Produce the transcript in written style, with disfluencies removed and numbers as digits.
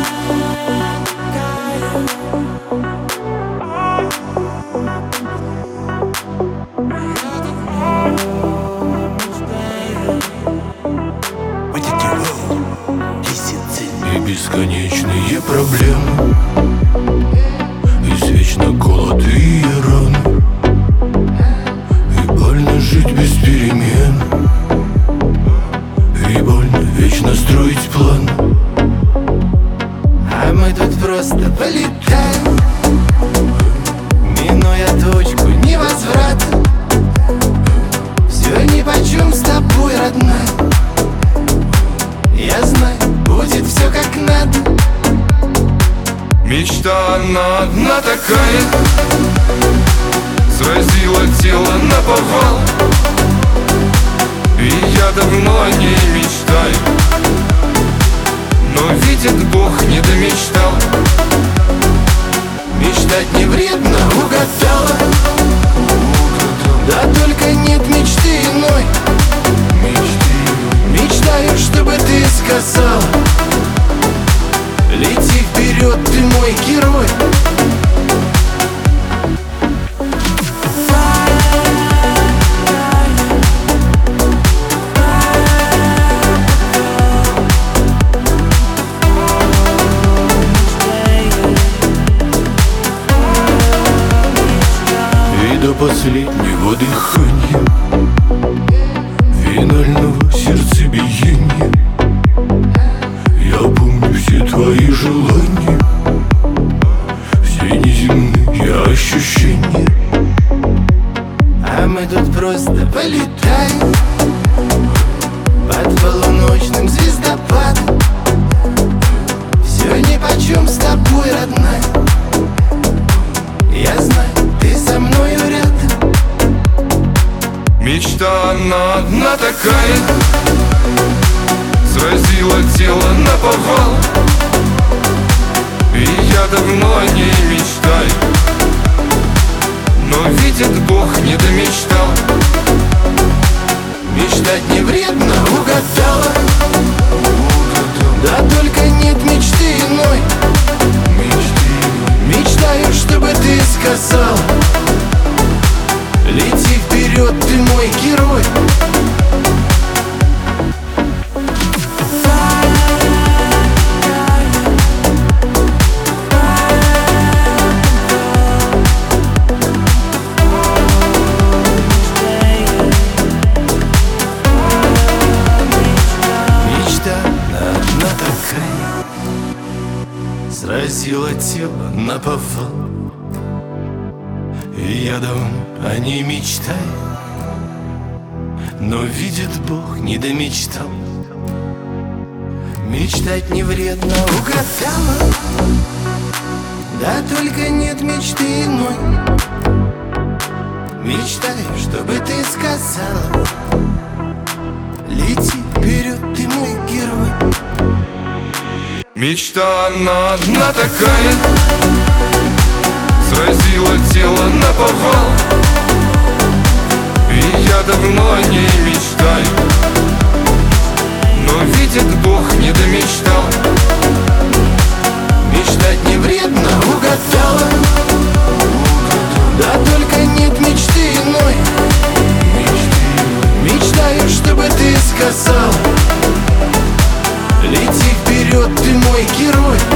И бесконечные проблемы, извечно голод и раны, и больно жить без перемен, и больно вечно строить план. А мы тут просто полетаем, минуя точку невозврата. Все нипочем с тобой, родная. Я знаю, будет все как надо. Мечта она одна такая, сразила тело наповал, и я давно о ней мечтаю, но видит Бог, не домечтал. Мечтать не вредно, угадала. Да только нет мечты иной. Мечтаю, чтобы ты сказала: лети вперед, ты мой герой. И до последнего дыхания, финального сердцебиения, я помню все твои желания, все неземные ощущения. А мы тут просто полетаем под полуночным звездопадом. Все нипочем с тобой, родная. Я знаю, ты со мною рядом. Мечта она одна такая, сразила тело наповал, и я давно о ней мечтаю, но видит Бог, не домечтал. Мечтать не вредно, угадала. Да только нет мечты иной. Мечтаю, чтобы ты сказала: лети вперед, ты мой герой. Мечта одна такая, сразила тело наповал, и я давно о ней мечтаю, но видит Бог, не домечтал. Мечтать не вредно, угадала. Да только нет мечты иной. Мечтаю, чтобы ты сказала: лети вперед, ты мой герой. Мечта она одна такая, сразила тело наповал, и я давно о ней мечтаю, но видит Бог, не домечтал. Мечтать не вредно, угадала. Да только нет мечты иной. Мечтаю, чтобы ты сказала: лети вперед, ты мой герой.